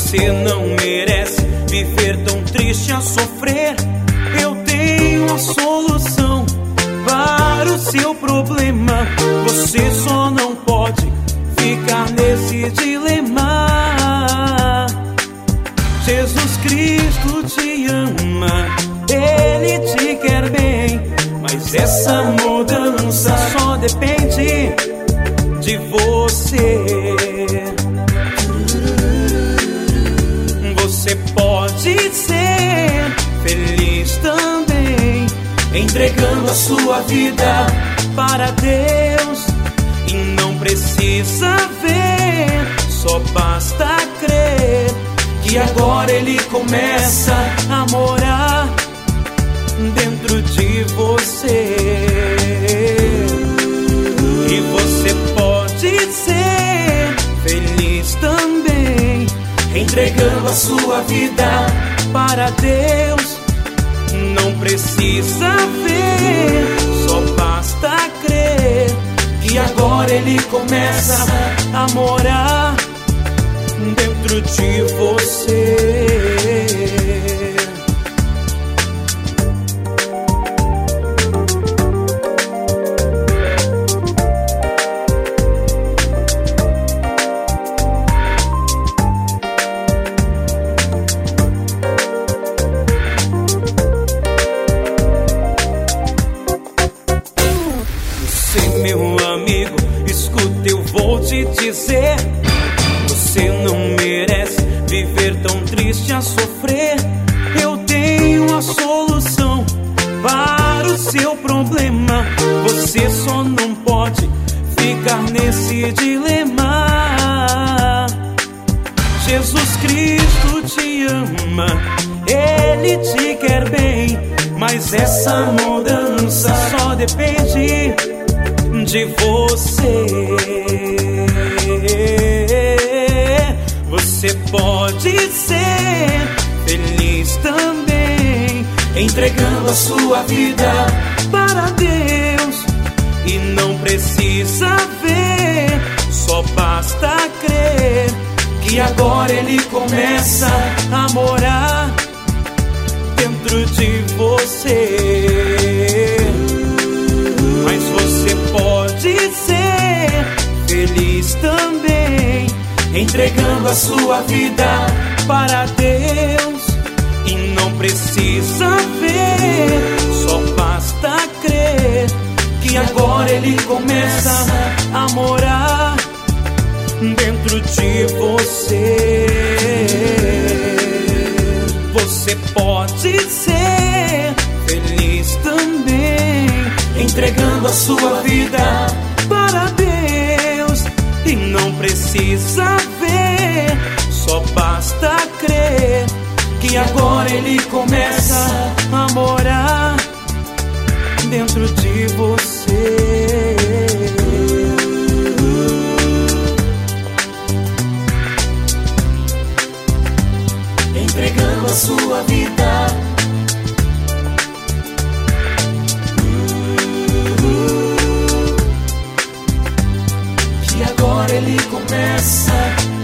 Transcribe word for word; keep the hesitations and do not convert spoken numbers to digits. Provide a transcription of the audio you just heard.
Você não merece viver tão triste a sofrer. Eu tenho a solução para o seu problema. Você só não pode ficar nesse dilema. Jesus Cristo te ama, Ele te quer bem, mas essa mudança só depende de você. Você pode ser feliz também, entregando a sua vida para Deus. E não precisa ver, só basta crer que agora Ele começa a morar dentro de você. E você pode ser feliz também, entregando a sua vida para Deus. Não precisa ver, só basta crer que agora Ele começa a morar dentro de você. Meu amigo, escuta, eu vou te dizer: você não merece viver tão triste a sofrer. Eu tenho a solução para o seu problema. Você só não pode ficar nesse dilema. Jesus Cristo te ama, Ele te quer bem, mas essa mudança só depende de você. Você pode ser feliz também, entregando a sua vida para Deus. E não precisa ver, só basta crer que agora Ele começa a morar dentro de você. Mas você pode ser feliz também, entregando a sua vida para Deus. E não precisa ver, só basta crer que agora Ele começa a morar dentro de você. Você pode ser feliz também, entregando a sua vida para Deus. E não precisa ver, só basta crer que agora Ele começa a morar dentro de você. Entregando a sua vida, que agora Ele começa